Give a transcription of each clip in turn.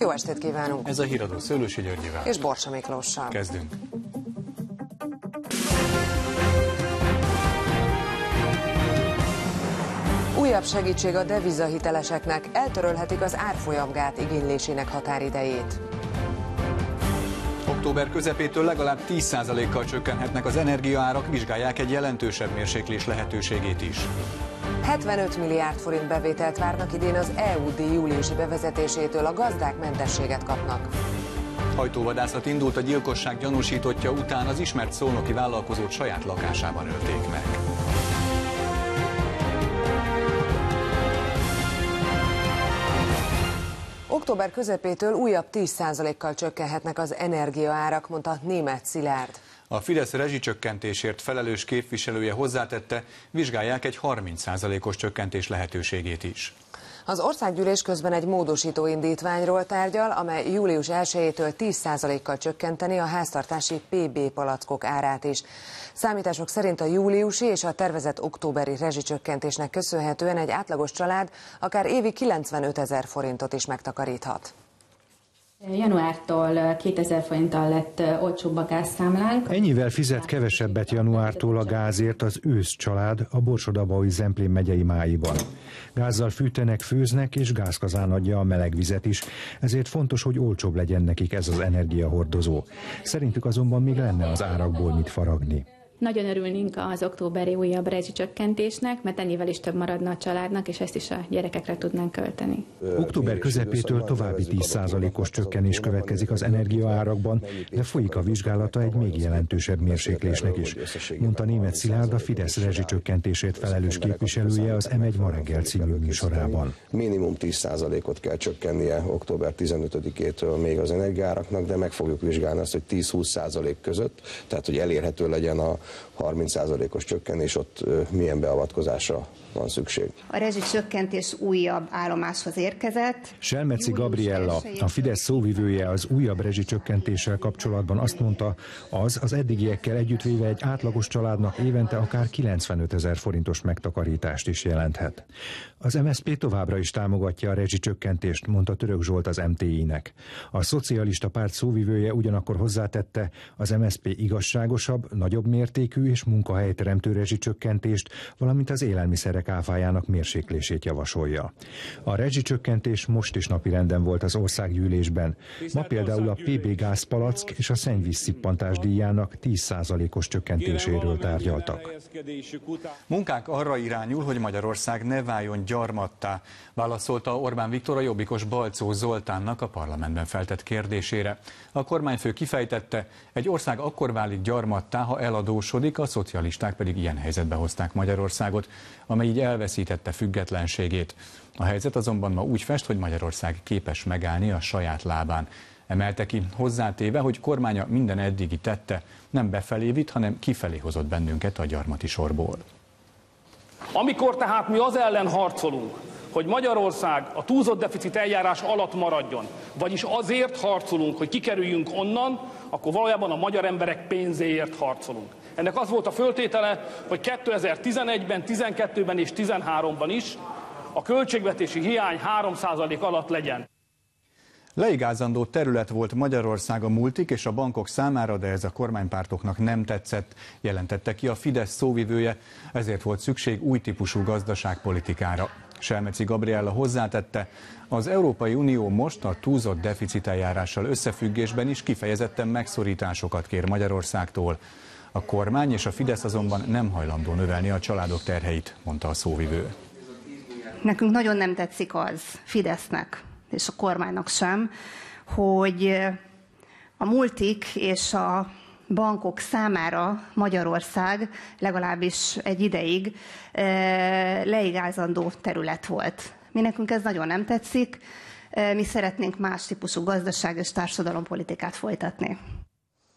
Jó estét kívánunk! Ez a Híradó Szőlősi Györgyivel és Borsa Miklóssal. Kezdünk. Újabb segítség a devizahiteleseknek, eltörölhetik az árfolyamgát igénylésének határidejét. Október közepétől legalább 10%-kal csökkenhetnek az energiaárak, vizsgálják egy jelentősebb mérséklés lehetőségét is. 75 milliárd forint bevételt várnak idén az EU-díj júliusi bevezetésétől, a gazdák mentességet kapnak. Hajtóvadászat indult a gyilkosság gyanúsítottja után, az ismert szolnoki vállalkozót saját lakásában ölték meg. Október közepétől újabb 10%-kal csökkenhetnek az energiaárak, mondta Németh Szilárd. A Fidesz rezsicsökkentésért felelős képviselője hozzátette, vizsgálják egy 30%-os csökkentés lehetőségét is. Az országgyűlés közben egy módosító indítványról tárgyal, amely július 1-től 10%-kal csökkenteni a háztartási PB palackok árát is. Számítások szerint a júliusi és a tervezett októberi rezsicsökkentésnek köszönhetően egy átlagos család akár évi 95 000 forintot is megtakaríthat. Januártól 2000 forinttal lett olcsóbb a gázszámlánk. Ennyivel fizet kevesebbet januártól a gázért az ősz család a Borsod-Abaúj-Zemplén megyei Máiban. Gázzal fűtenek, főznek, és gázkazán adja a meleg vizet is, ezért fontos, hogy olcsóbb legyen nekik ez az energiahordozó. Szerintük azonban még lenne az árakból mit faragni. Nagyon örülnénk az októberi újabb rezsicsökkentésnek, mert ennyivel is több maradna a családnak, és ezt is a gyerekekre tudnánk költeni. Október közepétől további 10%-os csökkenés következik az energiaárakban, de folyik a vizsgálata egy még jelentősebb mérséklésnek is, mondta Németh Szilárd, a Fidesz rezsicsökkentésért felelős képviselője az M1 ma reggel című műsorában. Minimum 10%-ot kell csökkennie október 15-től még az energiaáraknak, de meg fogjuk vizsgálni azt, hogy 10-20% között, tehát hogy elérhető legyen a 30%-os csökkenés, ott milyen beavatkozásra van szükség. A rezsicsökkentés újabb állomáshoz érkezett. Selmeci Gabriella, a Fidesz szóvivője az újabb rezsicsökkentéssel kapcsolatban azt mondta, az eddigiekkel együttvéve egy átlagos családnak évente akár 95 000 forintos megtakarítást is jelenthet. Az MSZP továbbra is támogatja a rezsicsökkentést, mondta Török Zsolt az MTI-nek. A Szocialista Párt szóvivője ugyanakkor hozzátette, az MSZP igazságosabb, nagyobb mértékű és munkahelyteremtő rezsicsökkentést, valamint az élelmiszerek áfájának mérséklését javasolja. A rezsicsökkentés most is napirenden volt az országgyűlésben. Ma például a PB gázpalack és a szennyvízszippantás díjának 10%-os csökkentéséről tárgyaltak. Munkánk arra irányul, hogy Magyarország ne váljon gyarmattá, válaszolta Orbán Viktor a jobbikos Balczó Zoltánnak a parlamentben feltett kérdésére. A kormányfő kifejtette, egy ország akkor válik gyarmattá, ha eladósodik, a szocialisták pedig ilyen helyzetbe hozták Magyarországot, amely így elveszítette függetlenségét. A helyzet azonban ma úgy fest, hogy Magyarország képes megállni a saját lábán. Emelte ki, hozzátéve, hogy kormánya minden eddigi tette nem befelé vitt, hanem kifelé hozott bennünket a gyarmati sorból. Amikor tehát mi az ellen harcolunk, hogy Magyarország a túlzott deficit eljárás alatt maradjon, vagyis azért harcolunk, hogy kikerüljünk onnan, akkor valójában a magyar emberek pénzéért harcolunk. Ennek az volt a föltétele, hogy 2011-ben, 12-ben és 13-ban is a költségvetési hiány 3% alatt legyen. Leigázandó terület volt Magyarország a multik és a bankok számára, de ez a kormánypártoknak nem tetszett, jelentette ki a Fidesz szóvivője, ezért volt szükség új típusú gazdaságpolitikára. Selmeci Gabriella hozzátette, az Európai Unió most a túlzott deficiteljárással összefüggésben is kifejezetten megszorításokat kér Magyarországtól. A kormány és a Fidesz azonban nem hajlandó növelni a családok terheit, mondta a szóvivő. Nekünk nagyon nem tetszik az Fidesznek és a kormánynak sem, hogy a multik és a bankok számára Magyarország legalábbis egy ideig leigázandó terület volt. Mi nekünk ez nagyon nem tetszik, mi szeretnénk más típusú gazdaság és társadalompolitikát folytatni.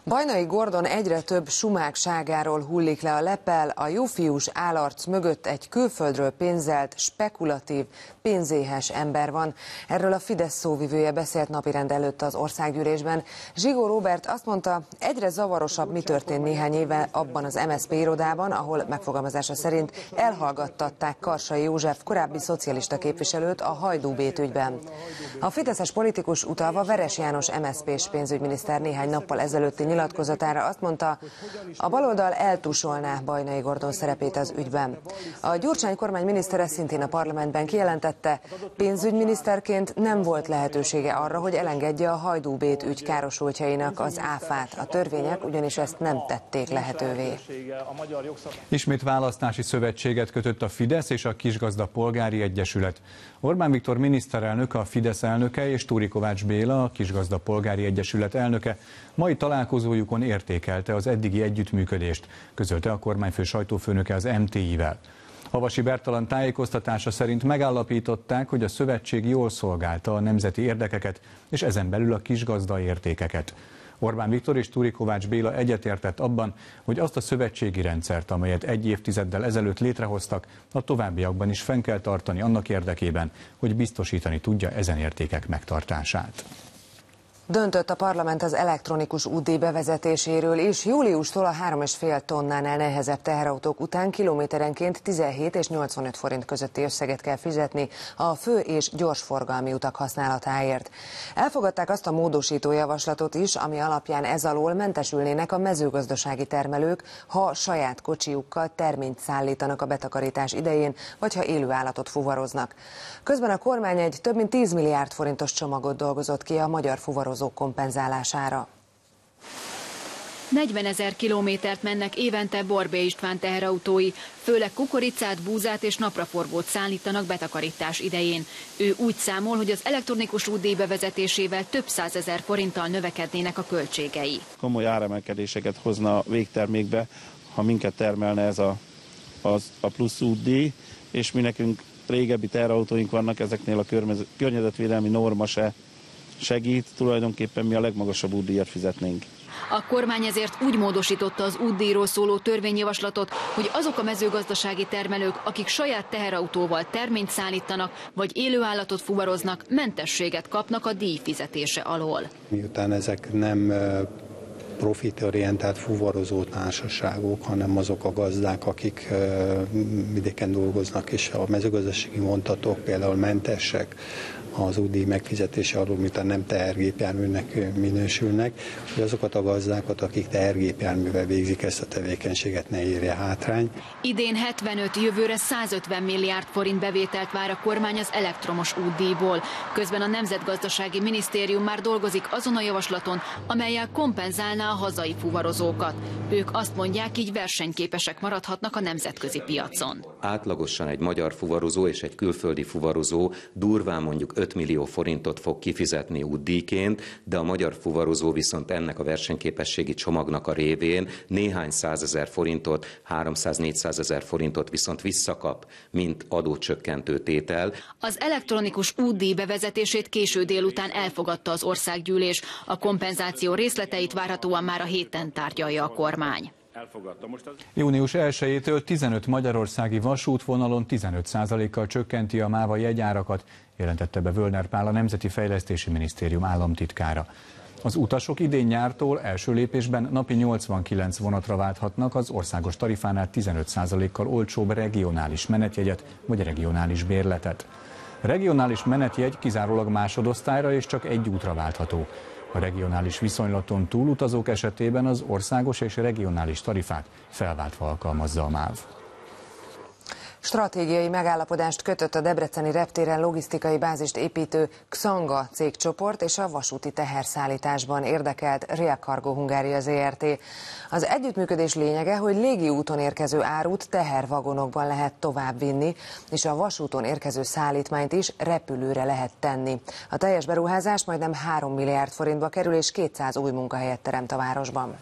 Bajnai Gordon egyre több sumákságáról hullik le a lepel, a jófiús állarc mögött egy külföldről pénzelt, spekulatív, pénzéhes ember van. Erről a Fidesz szóvivője beszélt napirend előtt az országgyűlésben. Zsigó Róbert azt mondta, egyre zavarosabb, mi történt néhány éve abban az MSZP irodában, ahol megfogalmazása szerint elhallgattatták Karsai József korábbi szocialista képviselőt a Hajdú-Bét ügyben. A fideszes politikus utalva Veres János MSZP-s pénzügyminiszter néhány nappal ezelőtti nyilatkozatára azt mondta, a baloldal eltusolná Bajnai Gordon szerepét az ügyben. A Gyurcsány kormány minisztere szintén a parlamentben kijelentette, pénzügyminiszterként nem volt lehetősége arra, hogy elengedje a Hajdú-Bét ügy károsultjainak az áfát. A törvények ugyanis ezt nem tették lehetővé. Ismét választási szövetséget kötött a Fidesz és a Kisgazda Polgári Egyesület. Orbán Viktor miniszterelnök, a Fidesz elnöke és Túri Kovács Béla, a Kisgazda Polgári Egyesület elnöke mai találkozójukon értékelte az eddigi együttműködést, közölte a kormányfő sajtófőnöke az MTI-vel. Havasi Bertalan tájékoztatása szerint megállapították, hogy a szövetség jól szolgálta a nemzeti érdekeket, és ezen belül a kisgazda értékeket. Orbán Viktor és Túri Kovács Béla egyetértett abban, hogy azt a szövetségi rendszert, amelyet egy évtizeddel ezelőtt létrehoztak, a továbbiakban is fenn kell tartani annak érdekében, hogy biztosítani tudja ezen értékek megtartását. Döntött a parlament az elektronikus útdíj bevezetéséről is. Júliustól a 3,5 tonnánál nehezebb teherautók után kilométerenként 17 és 85 forint közötti összeget kell fizetni a fő- és gyorsforgalmi utak használatáért. Elfogadták azt a módosító javaslatot is, ami alapján ez alól mentesülnének a mezőgazdasági termelők, ha saját kocsijukkal terményt szállítanak a betakarítás idején, vagy ha élő állatot fuvaroznak. Közben a kormány egy több mint 10 milliárd forintos csomagot dolgozott ki a magyar fuvarozók kompenzálására. 40 000 kilométert mennek évente Borbély István teherautói, főleg kukoricát, búzát és napraforgót szállítanak betakarítás idején. Ő úgy számol, hogy az elektronikus útdíj bevezetésével több 100 000 forinttal növekednének a költségei. Komoly áremelkedéseket hozna a végtermékbe, ha minket termelne ez a plusz útdíj, és mi nekünk régebbi teherautóink vannak, ezeknél a környezetvédelmi norma se segít, tulajdonképpen mi a legmagasabb útdíjat fizetnénk. A kormány ezért úgy módosította az útdíjról szóló törvényjavaslatot, hogy azok a mezőgazdasági termelők, akik saját teherautóval terményt szállítanak, vagy élőállatot fuvaroznak, mentességet kapnak a díj fizetése alól. Miután ezek nem profitorientált fuvarozó társaságok, hanem azok a gazdák, akik vidéken dolgoznak, és a mezőgazdasági vontatók például mentesek az útdíj megfizetése alól, miután nem tehergépjárműnek minősülnek, hogy azokat a gazdákat, akik tehergépjárművel végzik ezt a tevékenységet, ne érje hátrány. Idén 75, jövőre 150 milliárd forint bevételt vár a kormány az elektromos útdíjból. Közben a Nemzetgazdasági Minisztérium már dolgozik azon a javaslaton, amellyel kompenzálná a hazai fuvarozókat. Ők azt mondják, így versenyképesek maradhatnak a nemzetközi piacon. Átlagosan egy magyar fuvarozó és egy külföldi fuvarozó durván mondjuk 5 millió forintot fog kifizetni útdíjként, de a magyar fuvarozó viszont ennek a versenyképességi csomagnak a révén néhány 100 000 forintot, 300-400 000 forintot viszont visszakap, mint adócsökkentő tétel. Az elektronikus útdíj bevezetését késő délután elfogadta az országgyűlés. A kompenzáció részleteit várhatóan már a héten tárgyalja a kormány. Június 1-től 15 magyarországi vasútvonalon 15%-kal csökkenti a MÁVA jegyárakat, jelentette be Völner Pál, a Nemzeti Fejlesztési Minisztérium államtitkára. Az utasok idén nyártól első lépésben napi 89 vonatra válthatnak az országos tarifánál 15%-kal olcsóbb regionális menetjegyet vagy regionális bérletet. A regionális menetjegy kizárólag másodosztályra és csak egy útra váltható. A regionális viszonylaton túlutazók esetében az országos és regionális tarifát felváltva alkalmazza a MÁV. Stratégiai megállapodást kötött a debreceni reptéren logisztikai bázist építő Xanga cégcsoport és a vasúti teherszállításban érdekelt Rail Cargo Hungária Zrt. Az együttműködés lényege, hogy légi úton érkező árut tehervagonokban lehet továbbvinni, és a vasúton érkező szállítmányt is repülőre lehet tenni. A teljes beruházás majdnem 3 milliárd forintba kerül, és 200 új munkahelyet teremt a városban.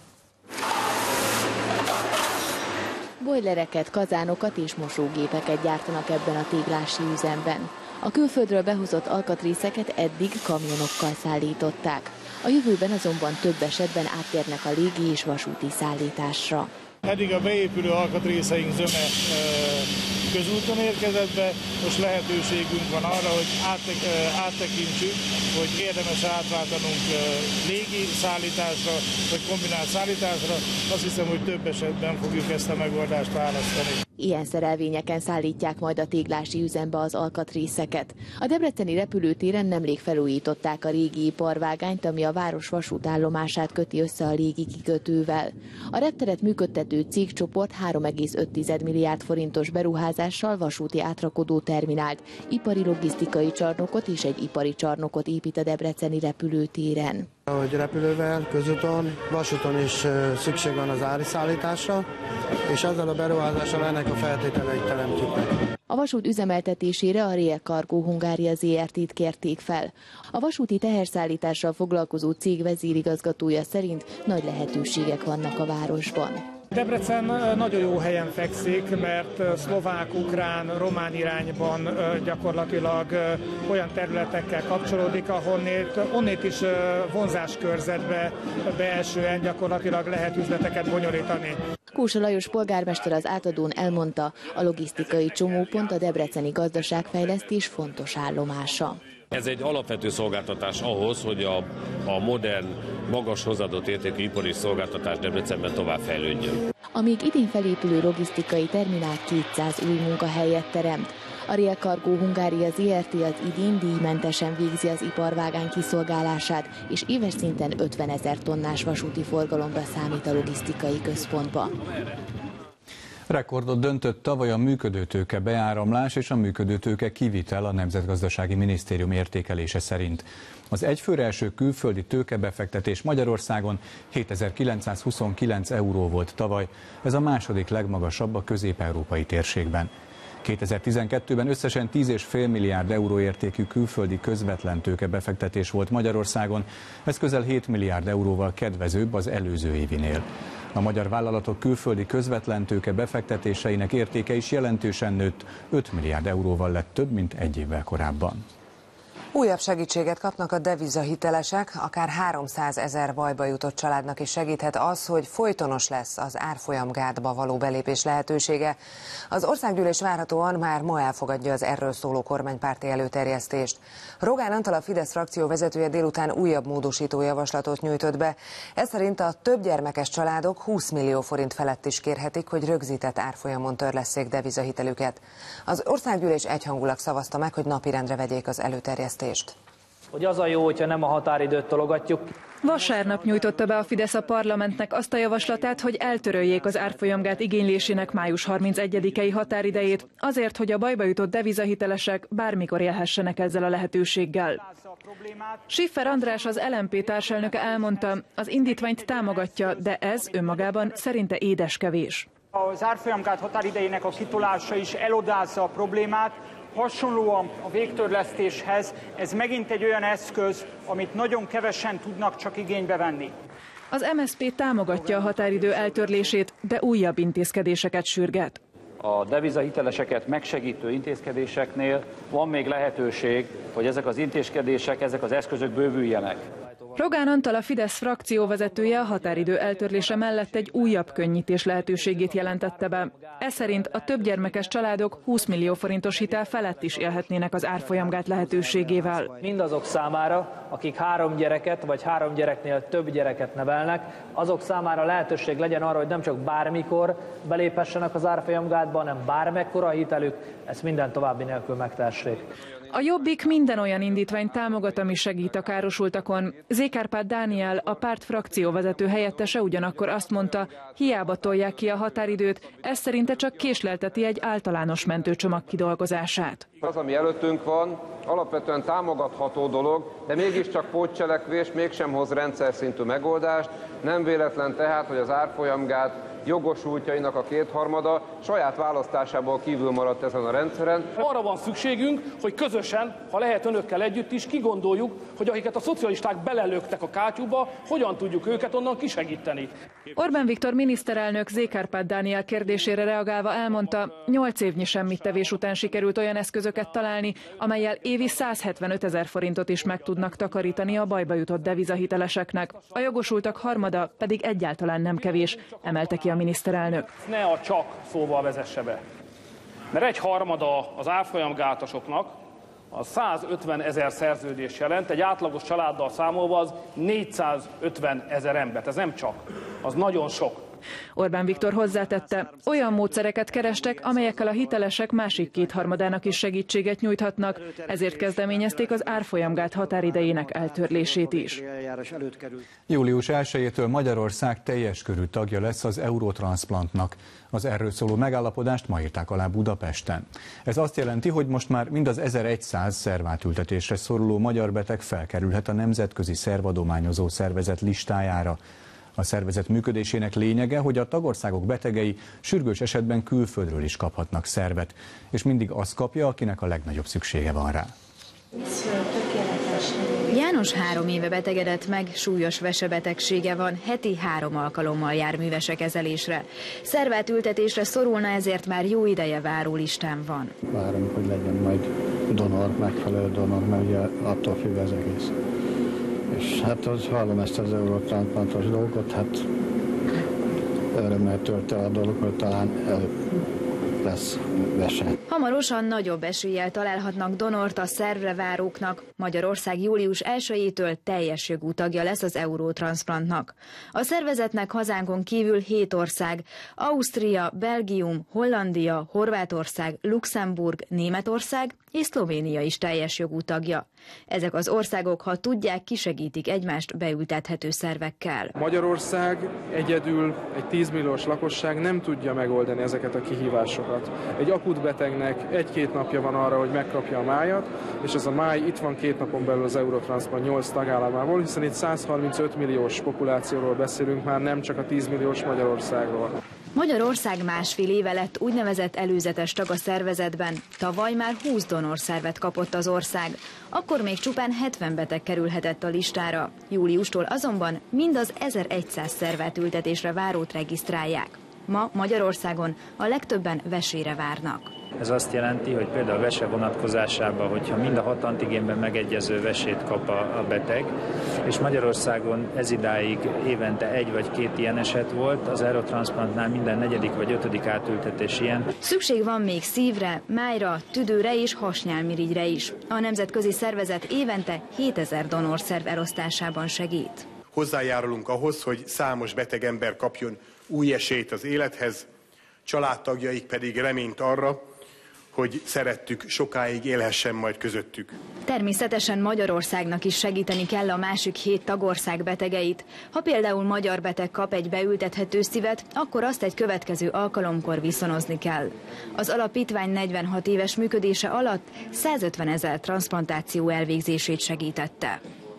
Bojlereket, kazánokat és mosógépeket gyártanak ebben a téglási üzemben. A külföldről behozott alkatrészeket eddig kamionokkal szállították. A jövőben azonban több esetben áttérnek a légi és vasúti szállításra. Eddig a beépülő alkatrészeink zöme közúton érkezett be, most lehetőségünk van arra, hogy áttekintsük, hogy érdemes átváltanunk légi szállításra, vagy kombinált szállításra. Azt hiszem, hogy több esetben fogjuk ezt a megoldást választani. Ilyen szerelvényeken szállítják majd a téglási üzembe az alkatrészeket. A debreceni repülőtéren nemrég felújították a régi iparvágányt, ami a város vasútállomását köti össze a légi kikötővel. A repteret működtető cégcsoport 3,5 milliárd forintos beruházással vasúti átrakodó terminált, ipari logisztikai csarnokot és egy ipari csarnokot épít a debreceni repülőtéren. Ahogy repülővel, közúton, vasúton is szükség van az áriszállításra, és ezzel a beruházással ennek a feltételeit teremtjük meg. A vasút üzemeltetésére a Rail Cargo Hungária Zrt-t kérték fel. A vasúti teherszállítással foglalkozó cég vezérigazgatója szerint nagy lehetőségek vannak a városban. Debrecen nagyon jó helyen fekszik, mert szlovák, ukrán, román irányban gyakorlatilag olyan területekkel kapcsolódik, onnét is vonzáskörzetbe belsően gyakorlatilag lehet üzleteket bonyolítani. Kósa Lajos polgármester az átadón elmondta, a logisztikai csomópont a debreceni gazdaságfejlesztés fontos állomása. Ez egy alapvető szolgáltatás ahhoz, hogy a modern, magas hozzáadott értékű ipari szolgáltatás Debrecenben továbbfejlődjön. A még idén felépülő logisztikai terminál 200 új munkahelyet teremt. A Rail Cargo Hungária Zrt. Az idén díjmentesen végzi az iparvágány kiszolgálását, és éves szinten 50 000 tonnás vasúti forgalomra számít a logisztikai központba. Rekordot döntött tavaly a működőtőke beáramlás és a működőtőke kivitel a Nemzetgazdasági Minisztérium értékelése szerint. Az egyfőre eső külföldi tőkebefektetés Magyarországon 7929 euró volt tavaly, ez a második legmagasabb a közép-európai térségben. 2012-ben összesen 10,5 milliárd euró értékű külföldi közvetlen tőkebefektetés volt Magyarországon, ez közel 7 milliárd euróval kedvezőbb az előző évinél. A magyar vállalatok külföldi közvetlen tőke befektetéseinek értéke is jelentősen nőtt, 5 milliárd euróval lett több, mint egy évvel korábban. Újabb segítséget kapnak a devizahitelesek, akár 300 000 bajba jutott családnak is segíthet az, hogy folytonos lesz az árfolyamgátba való belépés lehetősége. Az országgyűlés várhatóan már ma elfogadja az erről szóló kormánypárti előterjesztést. Rogán Antal, a Fidesz frakció vezetője délután újabb módosító javaslatot nyújtott be. Ez szerint a többgyermekes családok 20 millió forint felett is kérhetik, hogy rögzített árfolyamon törlesszék devizahitelüket. Az országgyűlés egyhangulag szavazta meg, hogy napirendre vegyék az előterjesztést. Hogy az a jó, hogyha nem a határidőt tologatjuk. Vasárnap nyújtotta be a Fidesz a parlamentnek azt a javaslatát, hogy eltöröljék az árfolyamgát igénylésének május 31-i határidejét, azért, hogy a bajba jutott devizahitelesek bármikor élhessenek ezzel a lehetőséggel. Schiffer András, az LMP társelnöke elmondta, az indítványt támogatja, de ez önmagában szerinte édeskevés. Az árfolyamgát határidejének a kitolása is elodázza a problémát. Hasonlóan a végtörlesztéshez ez megint egy olyan eszköz, amit nagyon kevesen tudnak csak igénybe venni. Az MSZP támogatja a határidő eltörlését, de újabb intézkedéseket sürget. A devizahiteleseket megsegítő intézkedéseknél van még lehetőség, hogy ezek az intézkedések, ezek az eszközök bővüljenek. Rogán Antal, a Fidesz frakcióvezetője, a határidő eltörlése mellett egy újabb könnyítés lehetőségét jelentette be. Ez szerint a többgyermekes családok 20 millió forintos hitel felett is élhetnének az árfolyamgát lehetőségével. Mindazok számára, akik 3 gyereket vagy 3 gyereknél több gyereket nevelnek, azok számára lehetőség legyen arra, hogy nem csak bármikor beléphessenek az árfolyamgátba, hanem bármekkora a hitelük, ezt minden további nélkül megtehessék. A Jobbik minden olyan indítványt támogat, ami segít a károsultakon. Zékárpád Dániel, a párt frakcióvezető helyettese ugyanakkor azt mondta, hiába tolják ki a határidőt, ez szerinte csak késlelteti egy általános mentőcsomag kidolgozását. Az, ami előttünk van, alapvetően támogatható dolog, de mégiscsak pótcselekvés, mégsem hoz rendszer szintű megoldást. Nem véletlen tehát, hogy az árfolyamgát jogosultjainak a kétharmada saját választásából kívül maradt ezen a rendszeren. Arra van szükségünk, hogy közösen, ha lehet önökkel együtt is, kigondoljuk, hogy akiket a szocialisták belelöktek a kátyúba, hogyan tudjuk őket onnan kisegíteni. Orbán Viktor miniszterelnök Zékárpád Dániel kérdésére reagálva elmondta, 8 évnyi semmittevés után sikerült olyan eszközöket találni, amellyel évi 175 000 forintot is meg tudnak takarítani a bajba jutott devizahiteleseknek. A jogosultak harmada pedig egyáltalán nem kevés, emelte ki a miniszterelnök. Ne a csak szóval vezesse be, mert egy harmada az árfolyamgátosoknak az 150 000 szerződést jelent, egy átlagos családdal számolva az 450 000 embert. Ez nem csak, az nagyon sok. Orbán Viktor hozzátette, olyan módszereket kerestek, amelyekkel a hitelesek másik kétharmadának is segítséget nyújthatnak, ezért kezdeményezték az árfolyamgát határidejének eltörlését is. Július 1-től Magyarország teljes körű tagja lesz az Eurotranszplantnak. Az erről szóló megállapodást ma írták alá Budapesten. Ez azt jelenti, hogy most már mind az 1100 szervátültetésre szoruló magyar beteg felkerülhet a Nemzetközi Szervadományozó Szervezet listájára. A szervezet működésének lényege, hogy a tagországok betegei sürgős esetben külföldről is kaphatnak szervet, és mindig az kapja, akinek a legnagyobb szüksége van rá. János 3 éve betegedett meg, súlyos vesebetegsége van, heti 3 alkalommal jár művese kezelésre. Szervátültetésre szorulna, ezért már jó ideje várólistán van. Várom, hogy legyen majd donor, megfelelő donor, mert ugye attól függ az egész. És hát hallom ezt az Eurotransplantos dolgot, hát örömmel tölt el a dolog, hogy talán lesz vese. Hamarosan nagyobb eséllyel találhatnak donort a szervre váróknak. Magyarország július 1-től teljes jogú tagja lesz az Eurotranszplantnak. A szervezetnek hazánkon kívül 7 ország, Ausztria, Belgium, Hollandia, Horvátország, Luxemburg, Németország és Szlovénia is teljes jogú tagja. Ezek az országok, ha tudják, kisegítik egymást beültethető szervekkel. Magyarország egyedül, egy 10 milliós lakosság nem tudja megoldani ezeket a kihívásokat. Egy akut betegnek 1-2 napja van arra, hogy megkapja a májat, és ez a máj itt van 2 napon belül az Eurotranszplant 8 tagállamából, hiszen itt 135 milliós populációról beszélünk, már nem csak a 10 milliós Magyarországról. Magyarország 1,5 éve lett úgynevezett előzetes tag a szervezetben. Tavaly már 20 donorszervet kapott az ország. Akkor még csupán 70 beteg kerülhetett a listára. Júliustól azonban mind az 1100 szervátültetésre várót regisztrálják. Ma Magyarországon a legtöbben vesére várnak. Ez azt jelenti, hogy például a vese vonatkozásában, hogyha mind a 6 antigénben megegyező vesét kap a beteg, és Magyarországon ezidáig évente 1 vagy 2 ilyen eset volt, az Eurotranszplantnál minden 4. vagy 5. átültetés ilyen. Szükség van még szívre, májra, tüdőre és hasnyálmirigyre is. A nemzetközi szervezet évente 7000 donorszerv elosztásában segít. Hozzájárulunk ahhoz, hogy számos beteg ember kapjon új esélyt az élethez, családtagjaik pedig reményt arra, hogy szerettük sokáig élhessen majd közöttük. Természetesen Magyarországnak is segíteni kell a másik 7 tagország betegeit. Ha például magyar beteg kap egy beültethető szívet, akkor azt egy következő alkalomkor viszonozni kell. Az alapítvány 46 éves működése alatt 150 000 transzplantáció elvégzését segítette.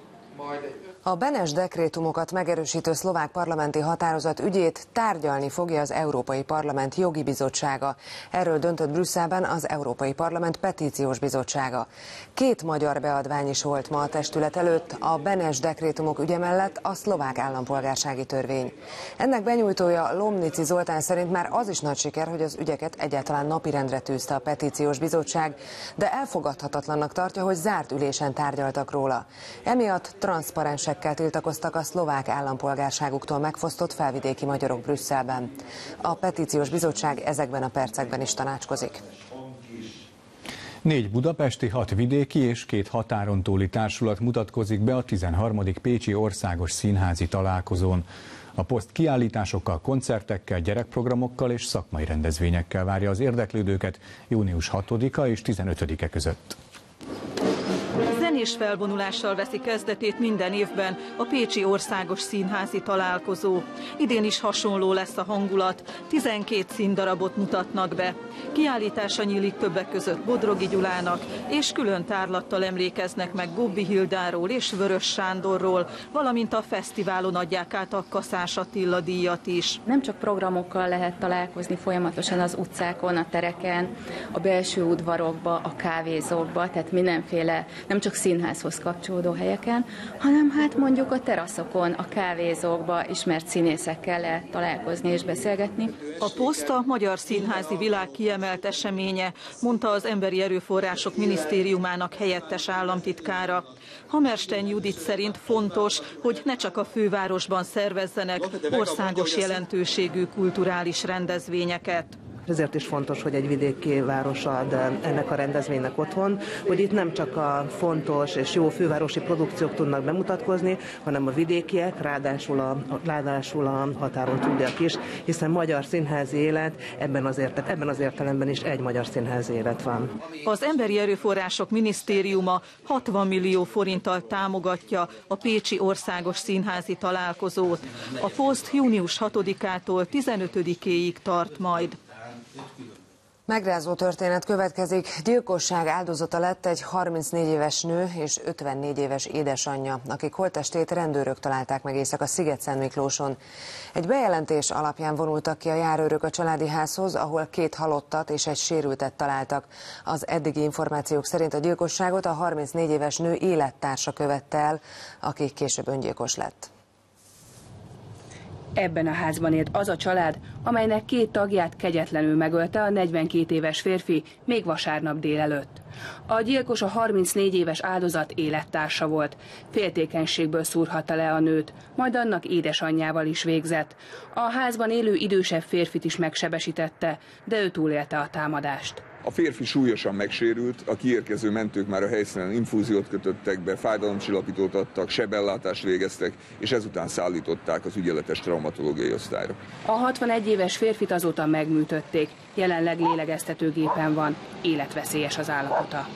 A Benes dekrétumokat megerősítő szlovák parlamenti határozat ügyét tárgyalni fogja az Európai Parlament jogi bizottsága. Erről döntött Brüsszelben az Európai Parlament petíciós bizottsága. 2 magyar beadvány is volt ma a testület előtt, a Benes dekrétumok ügye mellett a szlovák állampolgársági törvény. Ennek benyújtója Lomnici Zoltán szerint már az is nagy siker, hogy az ügyeket egyáltalán napirendre tűzte a petíciós bizottság, de elfogadhatatlannak tartja, hogy zárt ülésen tárgyaltak róla. Emiatt transzparensekkel tiltakoztak a szlovák állampolgárságuktól megfosztott felvidéki magyarok Brüsszelben. A petíciós bizottság ezekben a percekben is tanácskozik. 4 budapesti, 6 vidéki és 2 határon túli társulat mutatkozik be a 13. Pécsi Országos Színházi Találkozón. A poszt kiállításokkal, koncertekkel, gyerekprogramokkal és szakmai rendezvényekkel várja az érdeklődőket június 6-a és 15-e között. Zenés és felvonulással veszi kezdetét minden évben a Pécsi Országos Színházi Találkozó. Idén is hasonló lesz a hangulat, 12 színdarabot mutatnak be. Kiállítása nyílik többek között Bodrogi Gyulának, és külön tárlattal emlékeznek meg Gobbi Hildáról és Vörös Sándorról, valamint a fesztiválon adják át a Kaszás Attila díjat is. Nem csak programokkal lehet találkozni folyamatosan az utcákon, a tereken, a belső udvarokba, a kávézókba, tehát mindenféle, nem csak színházhoz kapcsolódó helyeken, hanem hát mondjuk a teraszokon, a kávézókba ismert színészekkel lehet találkozni és beszélgetni. A Poszta magyar színházi világ kiemelt eseménye, mondta az Emberi Erőforrások Minisztériumának helyettes államtitkára. Hammerstein Judit szerint fontos, hogy ne csak a fővárosban szervezzenek országos jelentőségű kulturális rendezvényeket. Ezért is fontos, hogy egy vidéki város ad ennek a rendezvénynek otthon, hogy itt nem csak a fontos és jó fővárosi produkciók tudnak bemutatkozni, hanem a vidékiek, ráadásul a határon túliak is, hiszen magyar színházi élet, ebben az értelemben is egy magyar színházi élet van. Az Emberi Erőforrások Minisztériuma 60 millió forinttal támogatja a Pécsi Országos Színházi Találkozót. A poszt június 6-ától 15-éig tart majd. Megrázó történet következik. Gyilkosság áldozata lett egy 34 éves nő és 54 éves édesanyja, akik holttestét rendőrök találták meg éjszaka Sziget-Szentmiklóson. Egy bejelentés alapján vonultak ki a járőrök a családi házhoz, ahol 2 halottat és egy sérültet találtak. Az eddigi információk szerint a gyilkosságot a 34 éves nő élettársa követte el, aki később öngyilkos lett. Ebben a házban élt az a család, amelynek 2 tagját kegyetlenül megölte a 42 éves férfi még vasárnap délelőtt. A gyilkos a 34 éves áldozat élettársa volt. Féltékenységből szúrhatta le a nőt, majd annak édesanyjával is végzett. A házban élő idősebb férfit is megsebesítette, de ő túlélte a támadást. A férfi súlyosan megsérült, a kiérkező mentők már a helyszínen infúziót kötöttek be, fájdalomcsillapítót adtak, sebellátást végeztek, és ezután szállították az ügyeletes traumatológiai osztályra. A 61 éves férfit azóta megműtötték, jelenleg lélegeztetőgépen van, életveszélyes az állapota.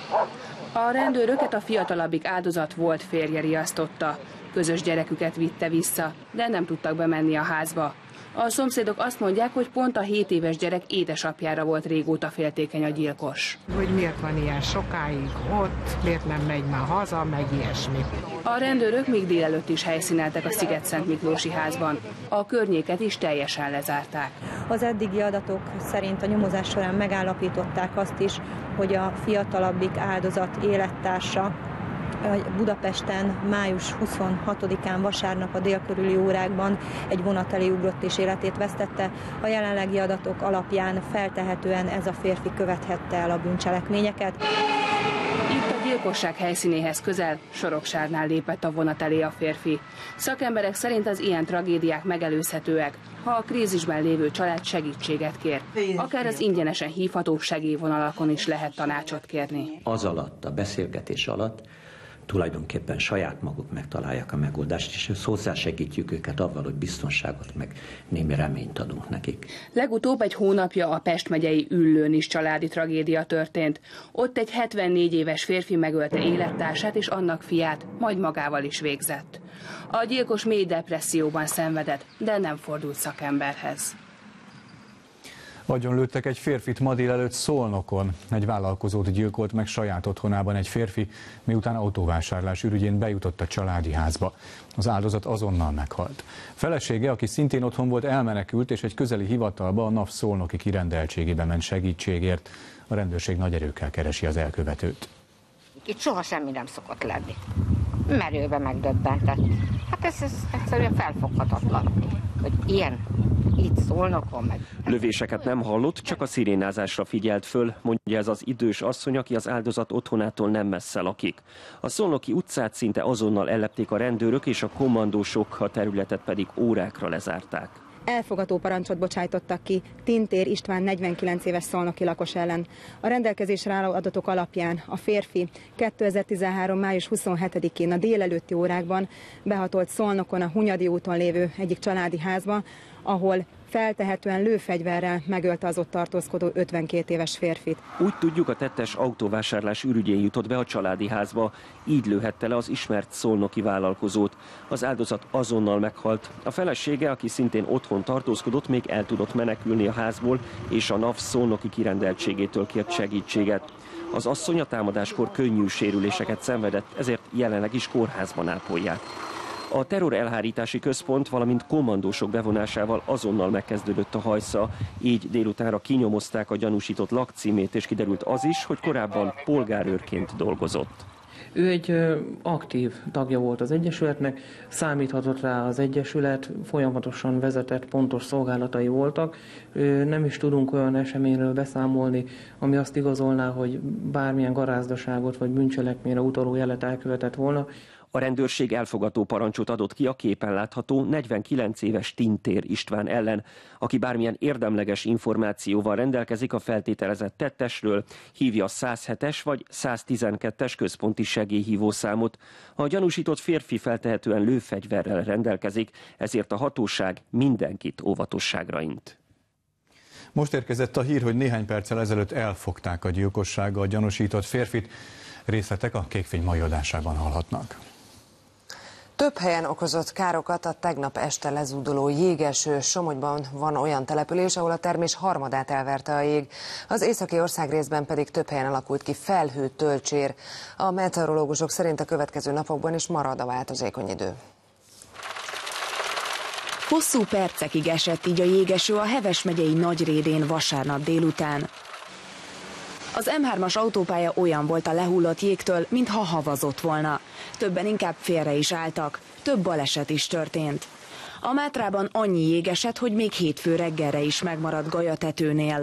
A rendőröket a fiatalabbik áldozat volt férje riasztotta. Közös gyereküket vitte vissza, de nem tudtak bemenni a házba. A szomszédok azt mondják, hogy pont a 7 éves gyerek édesapjára volt régóta féltékeny a gyilkos. Hogy miért van ilyen sokáig ott, miért nem megy már haza, meg ilyesmi. A rendőrök még délelőtt is helyszíneltek a Sziget-Szentmiklósi házban. A környéket is teljesen lezárták. Az eddigi adatok szerint a nyomozás során megállapították azt is, hogy a fiatalabbik áldozat élettársa Budapesten május 26-án vasárnap a délkörüli órákban egy vonat elé ugrott és életét vesztette. A jelenlegi adatok alapján feltehetően ez a férfi követhette el a bűncselekményeket. Itt a gyilkosság helyszínéhez közel, Soroksárnál lépett a vonat elé a férfi. Szakemberek szerint az ilyen tragédiák megelőzhetőek, ha a krízisben lévő család segítséget kér. Akár az ingyenesen hívható segélyvonalakon is lehet tanácsot kérni. Az alatt, a beszélgetés alatt tulajdonképpen saját maguk megtalálják a megoldást, és hozzásegítjük őket avval, hogy biztonságot meg némi reményt adunk nekik. Legutóbb egy hónapja a Pest megyei Üllőn is családi tragédia történt. Ott egy 74 éves férfi megölte élettársát és annak fiát, majd magával is végzett. A gyilkos mély depresszióban szenvedett, de nem fordult szakemberhez. Agyonlőttek egy férfit ma délelőtt Szolnokon. Egy vállalkozót gyilkolt meg saját otthonában egy férfi, miután autóvásárlás ürügyén bejutott a családi házba. Az áldozat azonnal meghalt. Felesége, aki szintén otthon volt, elmenekült, és egy közeli hivatalba, a NAV szolnoki kirendeltségébe ment segítségért. A rendőrség nagy erőkkel keresi az elkövetőt. Itt soha semmi nem szokott lenni. Merőbe megdöbbentett. Hát ez egyszerűen felfoghatatlan, hogy ilyen itt Szolnokon meg. Lövéseket nem hallott, csak a szirénázásra figyelt föl, mondja ez az idős asszony, aki az áldozat otthonától nem messze lakik. A Szolnoki utcát szinte azonnal ellepték a rendőrök, és a kommandósok, a területet pedig órákra lezárták. Elfogató parancsot bocsájtottak ki Tintér István 49 éves szolnoki lakos ellen. A rendelkezésre álló adatok alapján a férfi 2013. május 27-én a délelőtti órákban behatolt Szolnokon a Hunyadi úton lévő egyik családi házba, ahol Feltehetően lőfegyverrel megölte az ott tartózkodó 52 éves férfit. Úgy tudjuk, a tettes autóvásárlás ürügyén jutott be a családi házba. Így lőhette le az ismert szolnoki vállalkozót. Az áldozat azonnal meghalt. A felesége, aki szintén otthon tartózkodott, még el tudott menekülni a házból, és a NAV szolnoki kirendeltségétől kért segítséget. Az asszony a támadáskor könnyű sérüléseket szenvedett, ezért jelenleg is kórházban ápolják. A terrorelhárítási központ, valamint kommandósok bevonásával azonnal megkezdődött a hajsza. Így délutánra kinyomozták a gyanúsított lakcímét, és kiderült az is, hogy korábban polgárőrként dolgozott. Ő egy aktív tagja volt az Egyesületnek, számíthatott rá az Egyesület, folyamatosan vezetett, pontos szolgálatai voltak. Nem is tudunk olyan eseményről beszámolni, ami azt igazolná, hogy bármilyen garázdaságot vagy bűncselekményre utaló jelet elkövetett volna. A rendőrség elfogató parancsot adott ki a képen látható 49 éves Tintér István ellen, aki bármilyen érdemleges információval rendelkezik a feltételezett tettesről, hívja a 107-es vagy 112-es központi segélyhívószámot. A gyanúsított férfi feltehetően lőfegyverrel rendelkezik, ezért a hatóság mindenkit óvatosságra int. Most érkezett a hír, hogy néhány perccel ezelőtt elfogták a gyilkossággal gyanúsított férfit. Részletek a Kékfény mai adásában hallhatnak. Több helyen okozott károkat a tegnap este lezúduló jégeső. Somogyban van olyan település, ahol a termés harmadát elverte a jég. Az északi országrészben pedig több helyen alakult ki felhő-tölcsér. A meteorológusok szerint a következő napokban is marad a változékony idő. Hosszú percekig esett így a jégeső a Heves megyei Nagyrédén vasárnap délután. Az M3-as autópálya olyan volt a lehullott jégtől, mintha havazott volna. Többen inkább félre is álltak. Több baleset is történt. A Mátrában annyi jég esett, hogy még hétfő reggelre is megmaradt Galyatetőnél.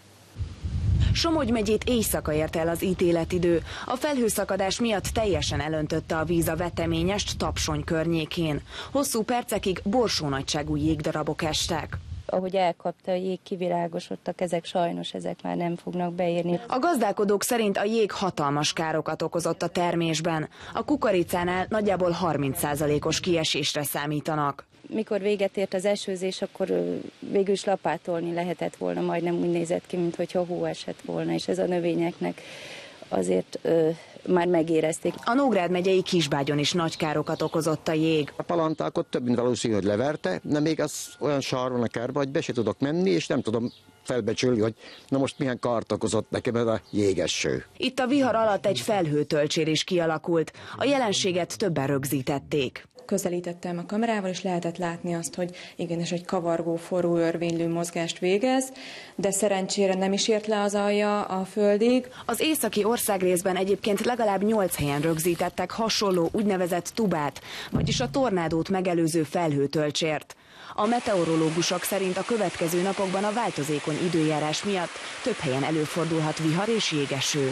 Somogy megyét éjszaka érte el az ítéletidő. A felhőszakadás miatt teljesen elöntötte a víz a veteményest Tapsony környékén. Hosszú percekig borsónagyságú jégdarabok estek. Ahogy elkapta a jég, kivilágosodtak, ezek már nem fognak beérni. A gazdálkodók szerint a jég hatalmas károkat okozott a termésben. A kukoricánál nagyjából 30%-os kiesésre számítanak. Mikor véget ért az esőzés, akkor végül is lapátolni lehetett volna, majdnem úgy nézett ki, mintha hó esett volna, és ez a növényeknek azért már megérezték. A Nógrád megyei Kisbágyon is nagy károkat okozott a jég. A palántákat több mint valószínű, hogy leverte, de még az olyan sár van a kertben, hogy be se tudok menni, és nem tudom felbecsülni, hogy na most milyen kárt okozott nekem ez a jégeső. Itt a vihar alatt egy felhőtölcsér is kialakult. A jelenséget többen rögzítették. Közelítettem a kamerával, és lehetett látni azt, hogy igenis egy kavargó, forró, örvénylő mozgást végez, de szerencsére nem is ért le az alja a földig. Az északi országrészben egyébként legalább 8 helyen rögzítettek hasonló úgynevezett tubát, vagyis a tornádót megelőző felhőtölcsért. A meteorológusok szerint a következő napokban a változékony időjárás miatt több helyen előfordulhat vihar és jégeső.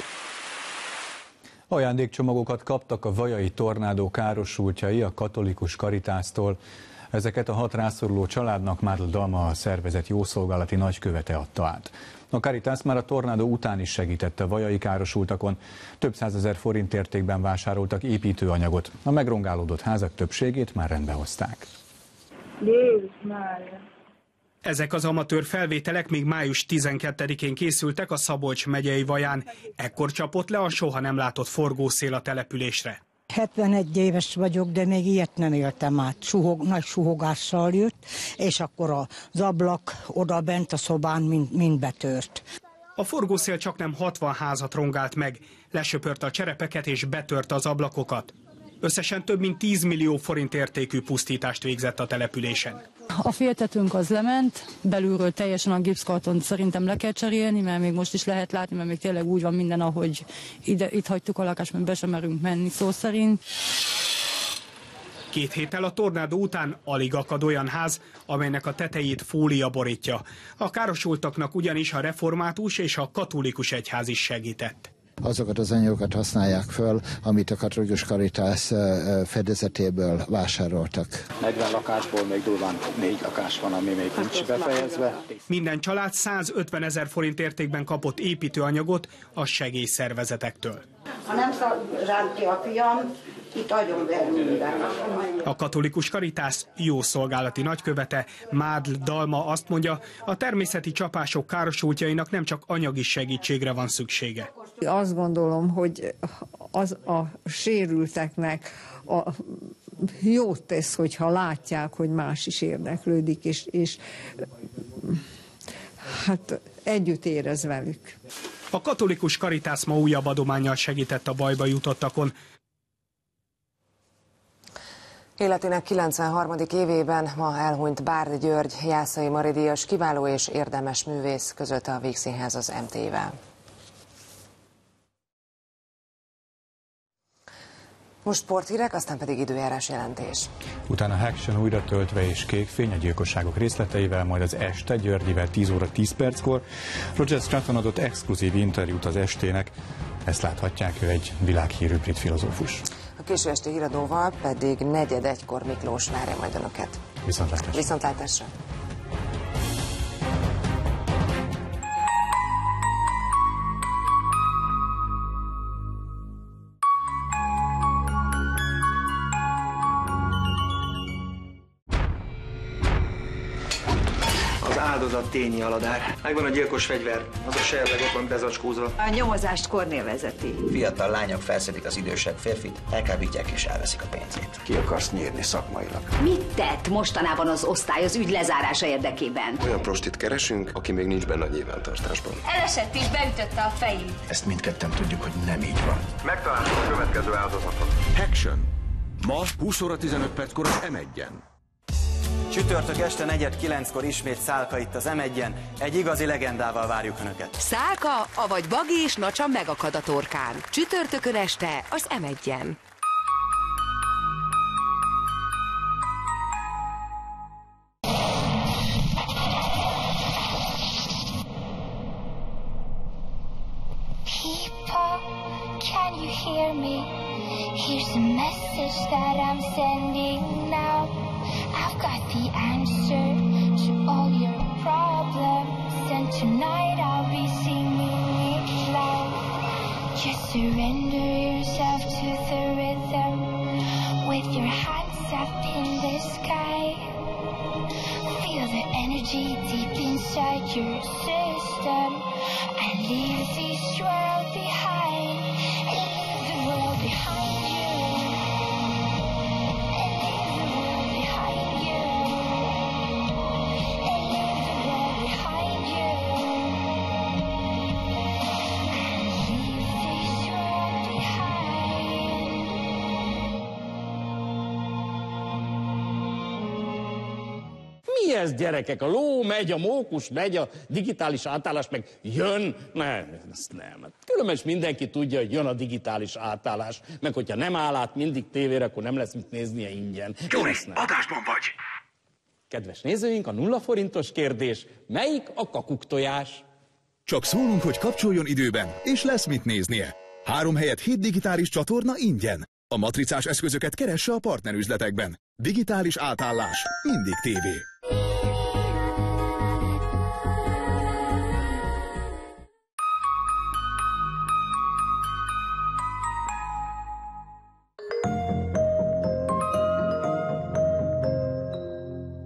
Ajándékcsomagokat kaptak a vajai tornádó károsultjai a Katolikus Karitásztól. Ezeket a 6 rászoruló családnak Mádl Dalma, a szervezet jószolgálati nagykövete adta át. A Karitász már a tornádó után is segítette a vajai károsultakon. Több 100 000 forint értékben vásároltak építőanyagot. A megrongálódott házak többségét már rendbe hozták. Ezek az amatőr felvételek még május 12-én készültek a Szabolcs megyei Vaján. Ekkor csapott le a soha nem látott forgószél a településre. 71 éves vagyok, de még ilyet nem éltem át. Nagy suhogással jött, és akkor az ablak oda bent a szobán mind betört. A forgószél csaknem 60 házat rongált meg, lesöpörte a cserepeket és betörte az ablakokat. Összesen több mint 10 millió forint értékű pusztítást végzett a településen. A féltetőnk az lement, belülről teljesen a gipszkartont szerintem le kell cserélni, mert még most is lehet látni, mert még tényleg úgy van minden, ahogy itt hagytuk a lakást, mert be sem merünk menni szó szerint. 2 héttel a tornádó után alig akad olyan ház, amelynek a tetejét fólia borítja. A károsultaknak ugyanis a református és a katolikus egyház is segített. Azokat az anyagokat használják föl, amit a Katolikus Karitász fedezetéből vásároltak. 40 lakásból még durván 4 lakás van, ami még nincs befejezve. Minden család 150 000 forint értékben kapott építőanyagot a segélyszervezetektől. Ha nem rántja a fiam, Itt agyon belül minden. A katolikus Caritas jó szolgálati nagykövete Mádl Dalma azt mondja, a természeti csapások károsultjainak nem csak anyagi segítségre van szüksége. Azt gondolom, hogy az a sérülteknek jót tesz, hogyha látják, hogy más is érdeklődik, és hát együtt érez velük. A katolikus Caritas ma újabb adománnyal segített a bajba jutottakon. Életének 93. évében ma elhunyt Bárd György, Jászai Mari díjas kiváló és érdemes művész, közölte a Vígszínház az MT-vel. Most sporthírek, aztán pedig időjárás jelentés. Utána Action újra töltve és kékfény a gyilkosságok részleteivel, majd az este Györgyivel 10 óra 10 perckor. Roger Stratton adott exkluzív interjút az estének. Ezt láthatják, ő egy világhírű brit filozófus. A késő esti híradóval pedig 4:45-kor Miklós várja majd önöket. Viszontlátásra! Viszontlátásra! Áldozat Tényi Aladár. Megvan a gyilkos fegyver, az a serleg ott van bezacskózva. A nyomozást Kornél vezeti. Fiatal lányok felszedik az idősebb férfit, elkábítják és elveszik a pénzét. Ki akarsz nyírni szakmailag? Mit tett mostanában az osztály az ügy lezárása érdekében? Olyan prostit keresünk, aki még nincs benne a nyilvántartásban. Elesett és beütötte a fejét. Ezt mindketten tudjuk, hogy nem így van. Megtaláltuk a következő áldozatot. Action. Ma 20 óra 15 perckor az M1-en. Csütörtök este 8:45-kor ismét Szálka itt az M1-en. Egy igazi legendával várjuk Önöket. Szálka, avagy Bagi és Nacsa megakad a torkán. Csütörtökön este az M1-en. People, can you hear me? Here's a message that I'm sending now. I've got the answer to all your problems, and tonight I'll be singing it loud. Just surrender yourself to the rhythm with your hands up in the sky. Feel the energy deep inside your system and leave this world behind. And leave the world behind you. Mi ez, gyerekek? A ló megy, a mókus megy, a digitális átállás meg jön? Nem, ezt nem. Különben mindenki tudja, hogy jön a digitális átállás, meg hogyha nem áll át mindig tévére, akkor nem lesz mit néznie ingyen. Gyuri, adásban vagy! Kedves nézőink, a 0 forintos kérdés, melyik a kakuktojás? Csak szólunk, hogy kapcsoljon időben, és lesz mit néznie. 3 helyett 7 digitális csatorna ingyen. A matricás eszközöket keresse a partnerüzletekben. Digitális átállás. Mindig tévé.